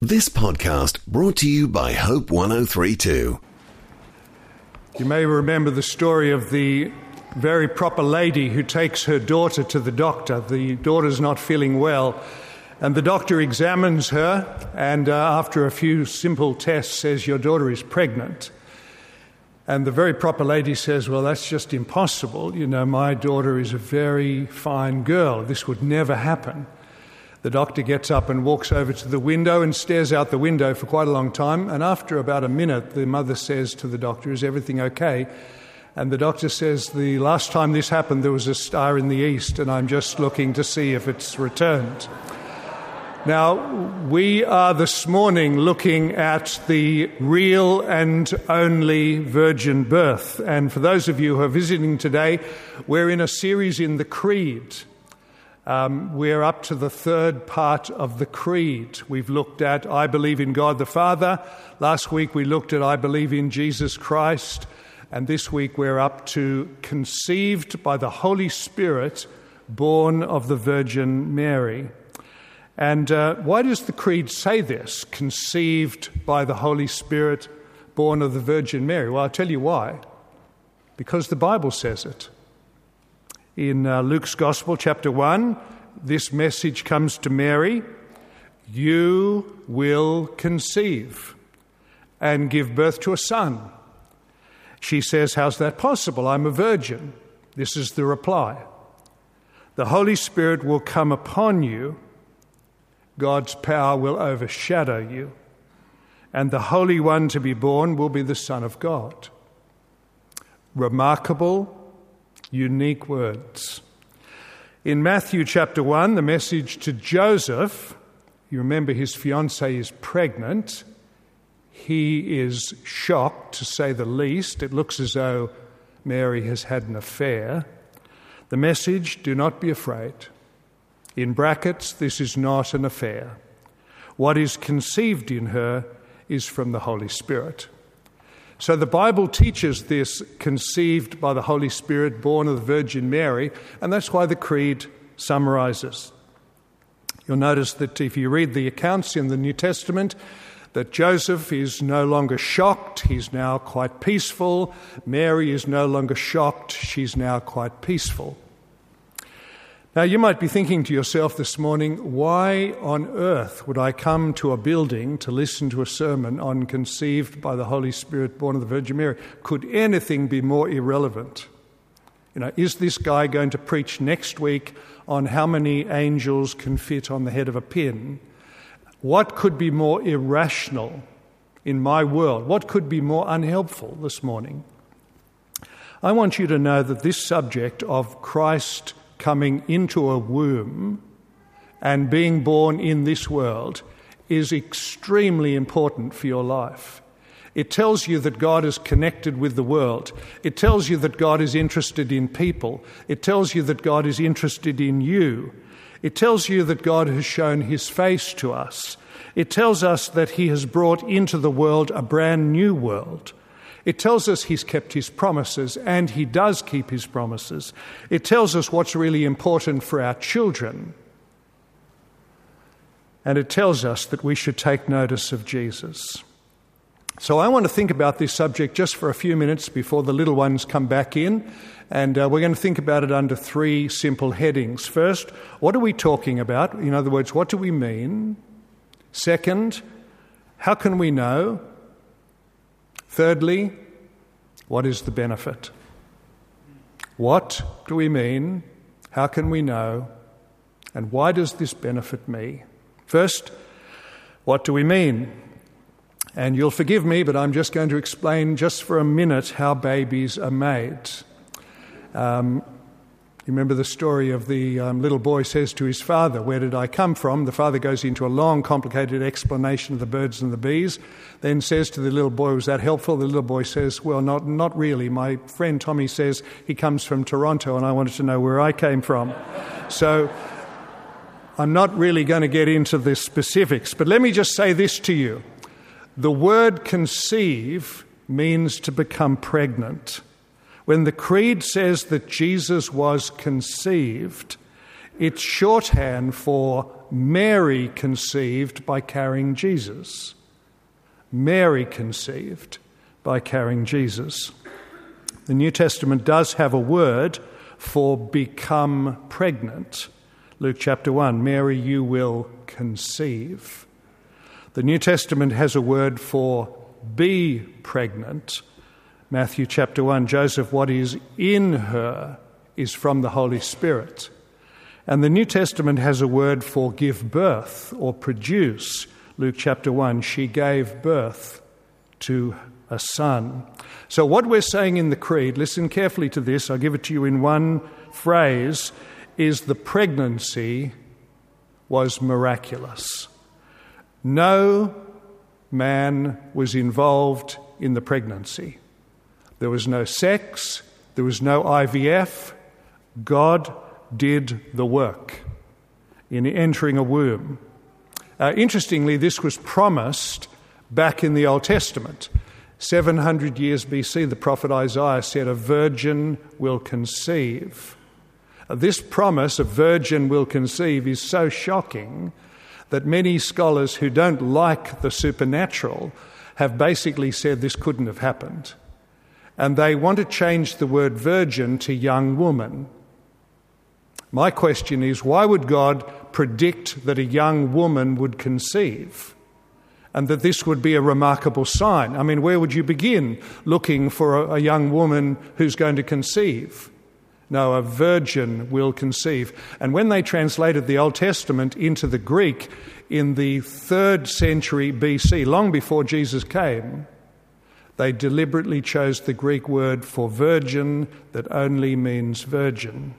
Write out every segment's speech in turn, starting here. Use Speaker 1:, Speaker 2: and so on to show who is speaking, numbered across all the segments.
Speaker 1: This podcast brought to you by Hope 1032.
Speaker 2: You may remember the story of the very proper lady who takes her daughter to the doctor. The daughter's not feeling well, and the doctor examines her and after a few simple tests says, "Your daughter is pregnant." And the very proper lady says, "Well, that's just impossible. You know, my daughter is a very fine girl. This would never happen." The doctor gets up and walks over to the window and stares out the window for quite a long time. And after about a minute, the mother says to the doctor, "Is everything okay?" And the doctor says, "The last time this happened, there was a star in the east, and I'm just looking to see if it's returned." Now, we are this morning looking at the real and only virgin birth. And for those of you who are visiting today, we're in a series in the Creed. We're up to the third part of the Creed. We've looked at I believe in God the Father. Last week we looked at I believe in Jesus Christ. And this week we're up to conceived by the Holy Spirit, born of the Virgin Mary. And why does the Creed say this? Conceived by the Holy Spirit, born of the Virgin Mary. Well, I'll tell you why. Because the Bible says it. In Luke's Gospel, chapter 1, this message comes to Mary: "You will conceive and give birth to a son." She says, "How's that possible? I'm a virgin." This is the reply: "The Holy Spirit will come upon you, God's power will overshadow you, and the Holy One to be born will be the Son of God." Remarkable, unique words. In Matthew chapter 1, the message to Joseph, you remember his fiancée is pregnant. He is shocked, to say the least. It looks as though Mary has had an affair. The message, do not be afraid. In brackets, this is not an affair. What is conceived in her is from the Holy Spirit. So the Bible teaches this: conceived by the Holy Spirit, born of the Virgin Mary, and that's why the Creed summarizes. You'll notice that if you read the accounts in the New Testament, that Joseph is no longer shocked, he's now quite peaceful. Mary is no longer shocked, she's now quite peaceful. Now, you might be thinking to yourself this morning, why on earth would I come to a building to listen to a sermon on conceived by the Holy Spirit, born of the Virgin Mary? Could anything be more irrelevant? You know, is this guy going to preach next week on how many angels can fit on the head of a pin? What could be more irrational in my world? What could be more unhelpful this morning? I want you to know that this subject of Christ coming into a womb and being born in this world is extremely important for your life. It tells you that God is connected with the world. It tells you that God is interested in people. It tells you that God is interested in you. It tells you that God has shown his face to us. It tells us that he has brought into the world a brand new world. It tells us he's kept his promises, and he does keep his promises. It tells us what's really important for our children. And it tells us that we should take notice of Jesus. So I want to think about this subject just for a few minutes before the little ones come back in. And we're going to think about it under three simple headings. First, what are we talking about? In other words, what do we mean? Second, how can we know? Thirdly, what is the benefit? What do we mean? How can we know? And why does this benefit me? First, what do we mean? And you'll forgive me, but I'm just going to explain just for a minute how babies are made. You remember the story of the little boy says to his father, "Where did I come from?" The father goes into a long, complicated explanation of the birds and the bees, then says to the little boy, "Was that helpful?" The little boy says, "Well, not really. My friend Tommy says he comes from Toronto and I wanted to know where I came from." So I'm not really going to get into the specifics, but let me just say this to you. The word conceive means to become pregnant. When the Creed says that Jesus was conceived, it's shorthand for Mary conceived by carrying Jesus. Mary conceived by carrying Jesus. The New Testament does have a word for become pregnant. Luke chapter 1, Mary, you will conceive. The New Testament has a word for be pregnant. Matthew chapter 1, Joseph, what is in her is from the Holy Spirit. And the New Testament has a word for give birth or produce. Luke chapter 1, she gave birth to a son. So what we're saying in the Creed, listen carefully to this, I'll give it to you in one phrase, is the pregnancy was miraculous. No man was involved in the pregnancy. There was no sex, there was no IVF. God did the work in entering a womb. Interestingly, this was promised back in the Old Testament. 700 years BC, the prophet Isaiah said, a virgin will conceive. This promise, a virgin will conceive, is so shocking that many scholars who don't like the supernatural have basically said this couldn't have happened. And they want to change the word virgin to young woman. My question is, why would God predict that a young woman would conceive and that this would be a remarkable sign? I mean, where would you begin looking for a young woman who's going to conceive? No, a virgin will conceive. And when they translated the Old Testament into the Greek in the 3rd century BC, long before Jesus came, they deliberately chose the Greek word for virgin that only means virgin.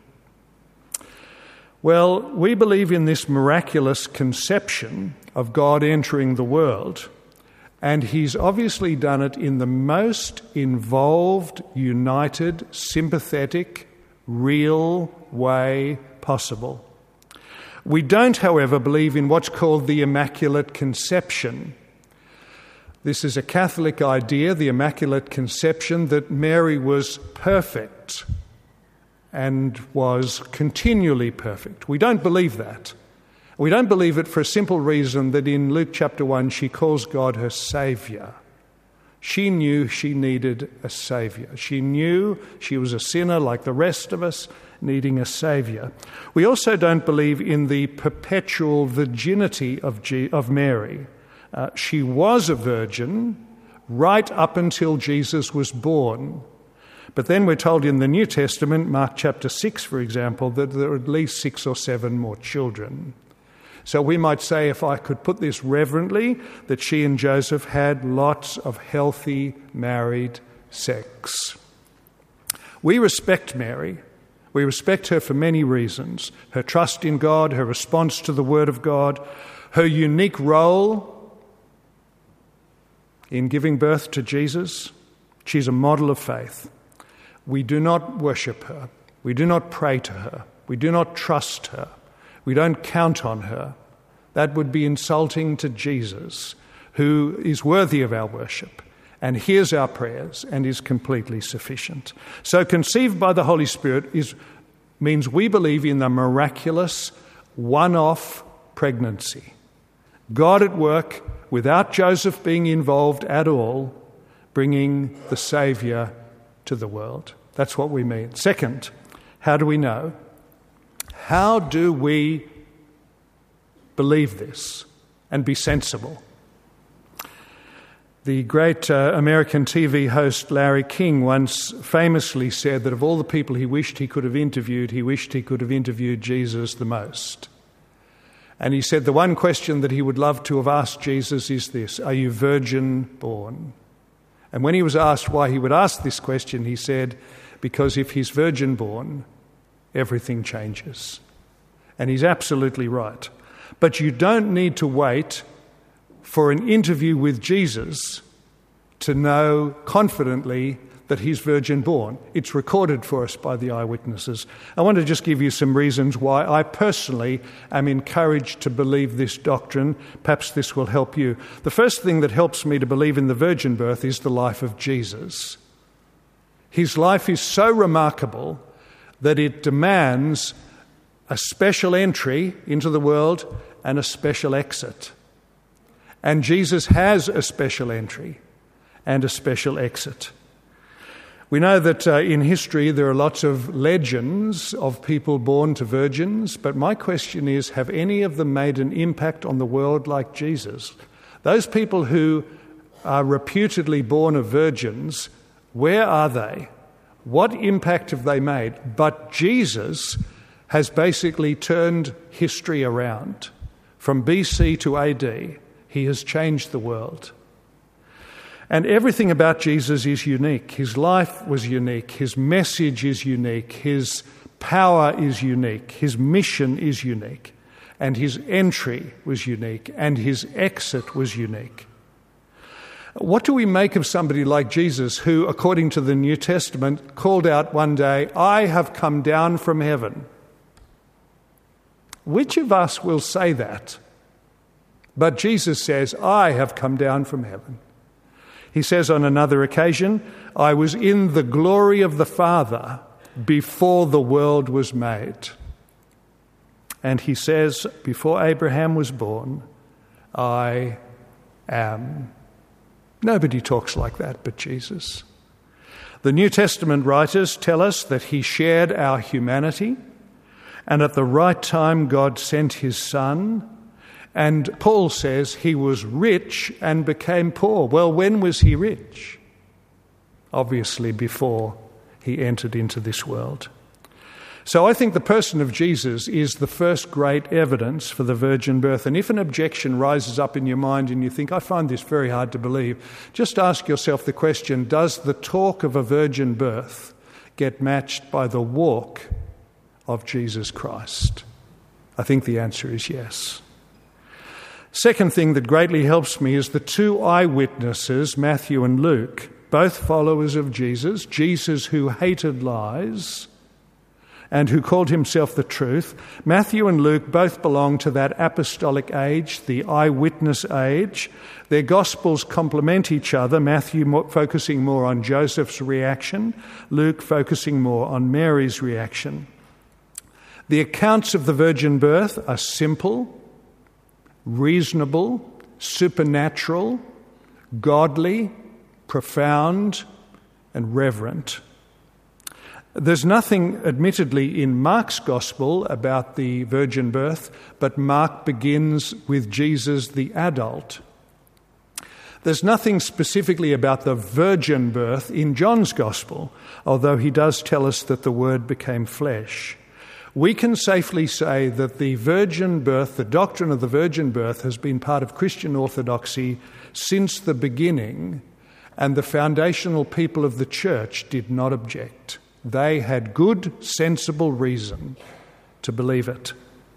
Speaker 2: Well, we believe in this miraculous conception of God entering the world, and he's obviously done it in the most involved, united, sympathetic, real way possible. We don't, however, believe in what's called the Immaculate Conception. This is a Catholic idea, the Immaculate Conception, that Mary was perfect and was continually perfect. We don't believe that. We don't believe it for a simple reason that in Luke chapter 1 she calls God her Saviour. She knew she needed a Saviour. She knew she was a sinner like the rest of us, needing a Saviour. We also don't believe in the perpetual virginity of Mary. She was a virgin right up until Jesus was born. But then we're told in the New Testament, Mark chapter 6, for example, that there are at least 6 or 7 more children. So we might say, if I could put this reverently, that she and Joseph had lots of healthy married sex. We respect Mary. We respect her for many reasons. Her trust in God, her response to the Word of God, her unique role in giving birth to Jesus. She's a model of faith. We do not worship her. We do not pray to her. We do not trust her. We don't count on her. That would be insulting to Jesus, who is worthy of our worship and hears our prayers and is completely sufficient. So conceived by the Holy Spirit means we believe in the miraculous one-off pregnancy. God at work, without Joseph being involved at all, bringing the Saviour to the world. That's what we mean. Second, how do we know? How do we believe this and be sensible? The great American TV host Larry King once famously said that of all the people he wished he could have interviewed, he wished he could have interviewed Jesus the most. And he said the one question that he would love to have asked Jesus is this: are you virgin born? And when he was asked why he would ask this question, he said, because if he's virgin born, everything changes. And he's absolutely right. But you don't need to wait for an interview with Jesus to know confidently that he's virgin born. It's recorded for us by the eyewitnesses. I want to just give you some reasons why I personally am encouraged to believe this doctrine. Perhaps this will help you. The first thing that helps me to believe in the virgin birth is the life of Jesus. His life is so remarkable that it demands a special entry into the world and a special exit. And Jesus has a special entry and a special exit. We know that in history there are lots of legends of people born to virgins, but my question is, have any of them made an impact on the world like Jesus? Those people who are reputedly born of virgins, where are they? What impact have they made? But Jesus has basically turned history around. From BC to AD, he has changed the world. And everything about Jesus is unique. His life was unique. His message is unique. His power is unique. His mission is unique. And his entry was unique. And his exit was unique. What do we make of somebody like Jesus who, according to the New Testament, called out one day, "I have come down from heaven"? Which of us will say that? But Jesus says, "I have come down from heaven." He says on another occasion, "I was in the glory of the Father before the world was made." And he says, before Abraham was born, "I am." Nobody talks like that but Jesus. The New Testament writers tell us that he shared our humanity, and at the right time God sent his Son. And Paul says he was rich and became poor. Well, when was he rich? Obviously before he entered into this world. So I think the person of Jesus is the first great evidence for the virgin birth. And if an objection rises up in your mind and you think, "I find this very hard to believe," just ask yourself the question, does the talk of a virgin birth get matched by the walk of Jesus Christ? I think the answer is yes. Second thing that greatly helps me is the two eyewitnesses, Matthew and Luke, both followers of Jesus, Jesus who hated lies and who called himself the truth. Matthew and Luke both belong to that apostolic age, the eyewitness age. Their Gospels complement each other, Matthew focusing more on Joseph's reaction, Luke focusing more on Mary's reaction. The accounts of the virgin birth are simple, reasonable, supernatural, godly, profound, and reverent. There's nothing, admittedly, in Mark's Gospel about the virgin birth, but Mark begins with Jesus the adult. There's nothing specifically about the virgin birth in John's Gospel, although he does tell us that the Word became flesh. We can safely say that the virgin birth, the doctrine of the virgin birth, has been part of Christian orthodoxy since the beginning, and the foundational people of the church did not object. They had good, sensible reason to believe it.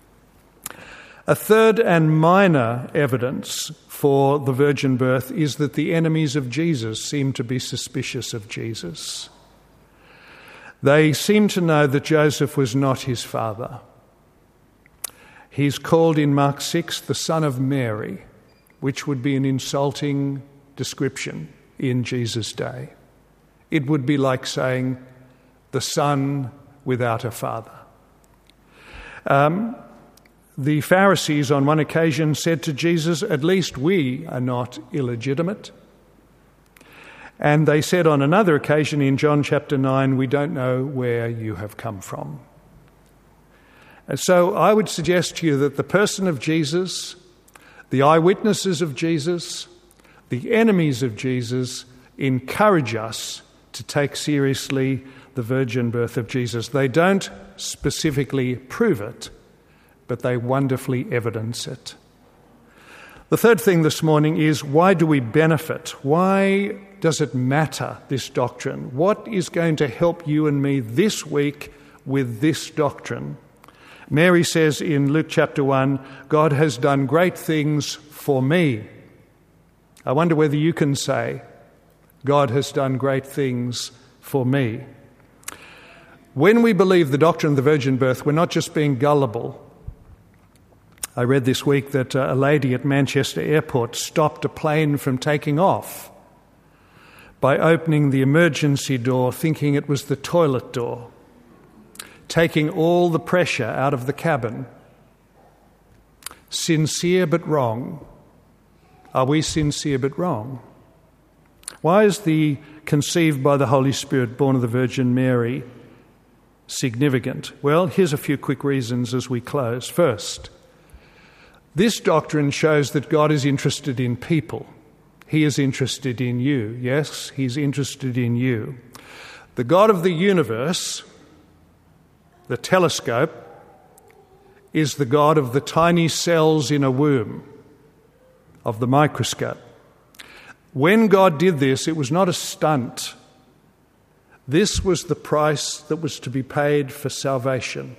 Speaker 2: A third and minor evidence for the virgin birth is that the enemies of Jesus seem to be suspicious of Jesus. They seem to know that Joseph was not his father. He's called in Mark 6 the son of Mary, which would be an insulting description in Jesus' day. It would be like saying the son without a father. The Pharisees on one occasion said to Jesus, "At least we are not illegitimate." And they said on another occasion in John chapter 9, "We don't know where you have come from." And so I would suggest to you that the person of Jesus, the eyewitnesses of Jesus, the enemies of Jesus encourage us to take seriously the virgin birth of Jesus. They don't specifically prove it, but they wonderfully evidence it. The third thing this morning is, why do we benefit? Why does it matter, this doctrine? What is going to help you and me this week with this doctrine? Mary says in Luke chapter 1, "God has done great things for me." I wonder whether you can say, "God has done great things for me." When we believe the doctrine of the virgin birth, we're not just being gullible. I read this week that a lady at Manchester Airport stopped a plane from taking off by opening the emergency door thinking it was the toilet door, taking all the pressure out of the cabin. Sincere but wrong. Are we sincere but wrong? Why is the conceived by the Holy Spirit, born of the Virgin Mary, significant? Well, here's a few quick reasons as we close. First, this doctrine shows that God is interested in people. He is interested in you. Yes, he's interested in you. The God of the universe, the telescope, is the God of the tiny cells in a womb, of the microscope. When God did this, it was not a stunt. This was the price that was to be paid for salvation.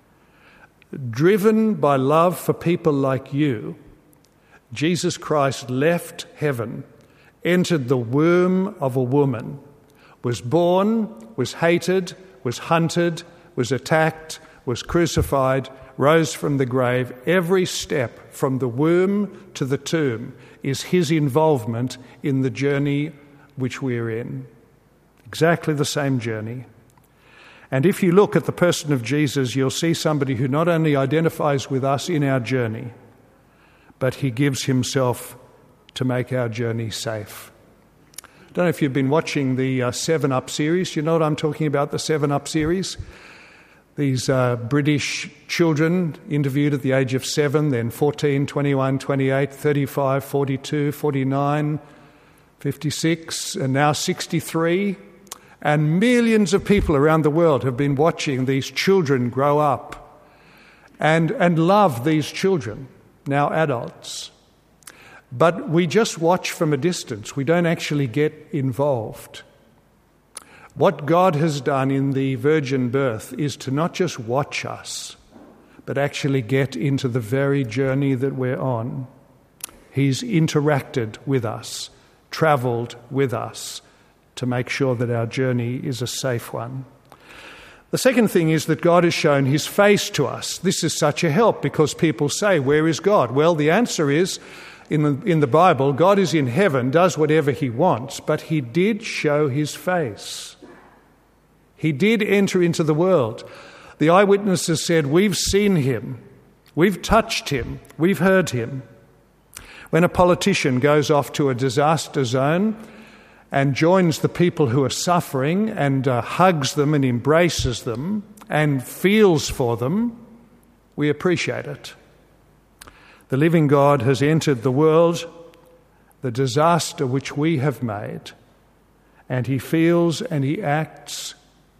Speaker 2: Driven by love for people like you, Jesus Christ left heaven, entered the womb of a woman, was born, was hated, was hunted, was attacked, was crucified, rose from the grave. Every step from the womb to the tomb is his involvement in the journey which we're in. Exactly the same journey. And if you look at the person of Jesus, you'll see somebody who not only identifies with us in our journey, but he gives himself to make our journey safe. I don't know if you've been watching the 7 Up series. You know what I'm talking about, the 7 Up series? These British children interviewed at the age of 7, then 14, 21, 28, 35, 42, 49, 56, and now 63. And millions of people around the world have been watching these children grow up and love these children, now adults. But we just watch from a distance. We don't actually get involved. What God has done in the virgin birth is to not just watch us, but actually get into the very journey that we're on. He's interacted with us, travelled with us, to make sure that our journey is a safe one. The second thing is that God has shown his face to us. This is such a help because people say, where is God? Well, the answer is, in the Bible, God is in heaven, does whatever he wants, but he did show his face. He did enter into the world. The eyewitnesses said, we've seen him, we've touched him, we've heard him. When a politician goes off to a disaster zone and joins the people who are suffering and hugs them and embraces them and feels for them, we appreciate it. The living God has entered the world, the disaster which we have made, and he feels and he acts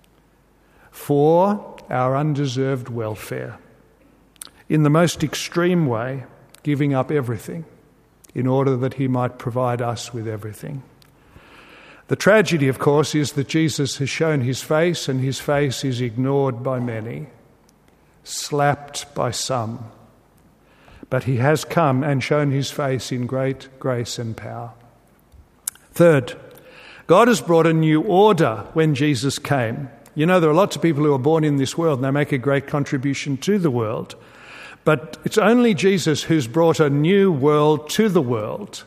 Speaker 2: for our undeserved welfare, in the most extreme way, giving up everything in order that he might provide us with everything. The tragedy, of course, is that Jesus has shown his face, and his face is ignored by many, slapped by some. But he has come and shown his face in great grace and power. Third, God has brought a new order when Jesus came. You know, there are lots of people who are born in this world and they make a great contribution to the world. But it's only Jesus who's brought a new world to the world.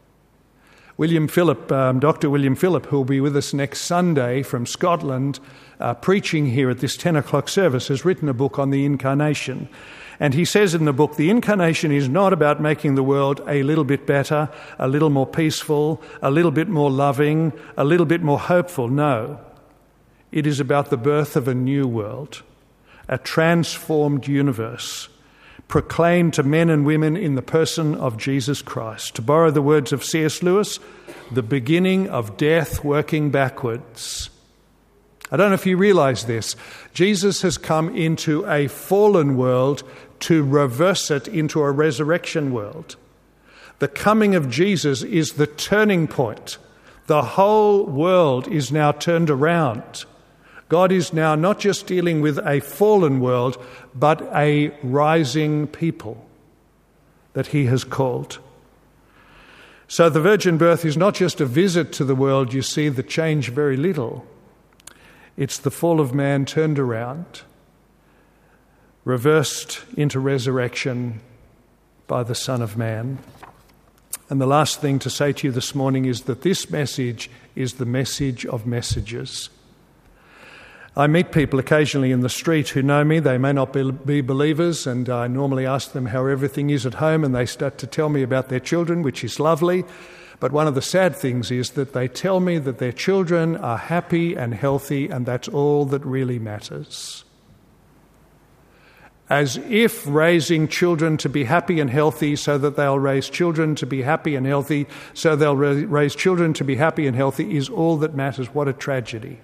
Speaker 2: Dr. William Phillip, who will be with us next Sunday from Scotland, preaching here at this 10 o'clock service, has written a book on the Incarnation. And he says in the book, the Incarnation is not about making the world a little bit better, a little more peaceful, a little bit more loving, a little bit more hopeful. No. It is about the birth of a new world, a transformed universe, proclaimed to men and women in the person of Jesus Christ. To borrow the words of C.S. Lewis, the beginning of death working backwards. I don't know if you realize this. Jesus has come into a fallen world to reverse it into a resurrection world. The coming of Jesus is the turning point. The whole world is now turned around. God is now not just dealing with a fallen world, but a rising people that he has called. So the virgin birth is not just a visit to the world, you see, that changed very little. It's the fall of man turned around, reversed into resurrection by the Son of Man. And the last thing to say to you this morning is that this message is the message of messages. I meet people occasionally in the street who know me. They may not be believers, and I normally ask them how everything is at home, and they start to tell me about their children, which is lovely. But one of the sad things is that they tell me that their children are happy and healthy, and that's all that really matters. As if raising children to be happy and healthy so that they'll raise children to be happy and healthy, so they'll raise children to be happy and healthy is all that matters. What a tragedy.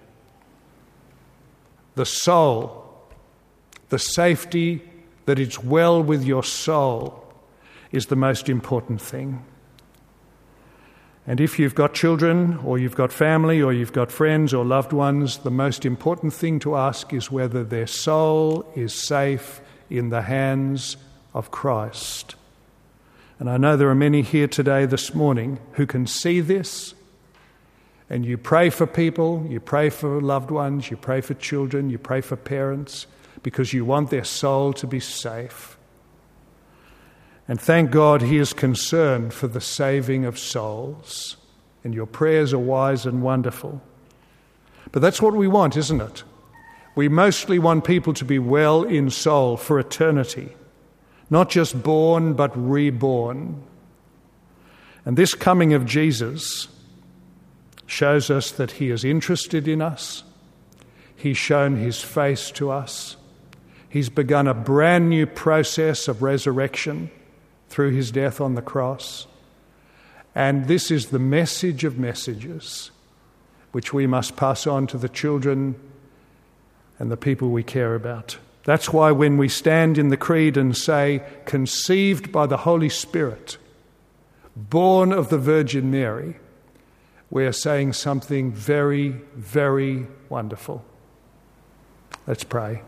Speaker 2: The soul, the safety that it's well with your soul is the most important thing. And if you've got children, or you've got family, or you've got friends or loved ones, the most important thing to ask is whether their soul is safe in the hands of Christ. And I know there are many here today, this morning, who can see this. And you pray for people, you pray for loved ones, you pray for children, you pray for parents, because you want their soul to be safe. And thank God He is concerned for the saving of souls. And your prayers are wise and wonderful. But that's what we want, isn't it? We mostly want people to be well in soul for eternity. Not just born, but reborn. And this coming of Jesus shows us that He is interested in us. He's shown His face to us. He's begun a brand new process of resurrection through His death on the cross. And this is the message of messages which we must pass on to the children and the people we care about. That's why when we stand in the creed and say, conceived by the Holy Spirit, born of the Virgin Mary, we are saying something very, very wonderful. Let's pray.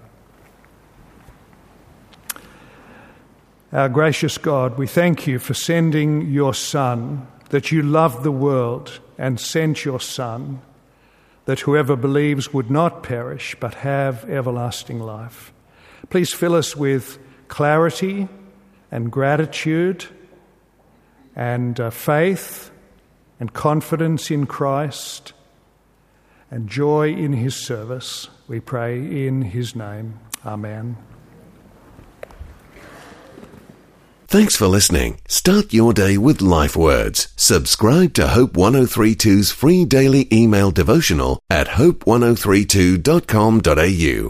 Speaker 2: Our gracious God, we thank You for sending Your Son, that You loved the world and sent Your Son, that whoever believes would not perish but have everlasting life. Please fill us with clarity and gratitude and faith and confidence in Christ and joy in His service. We pray in His name. Amen.
Speaker 1: Thanks for listening. Start your day with Life Words. Subscribe to Hope 1032's free daily email devotional at hope1032.com.au.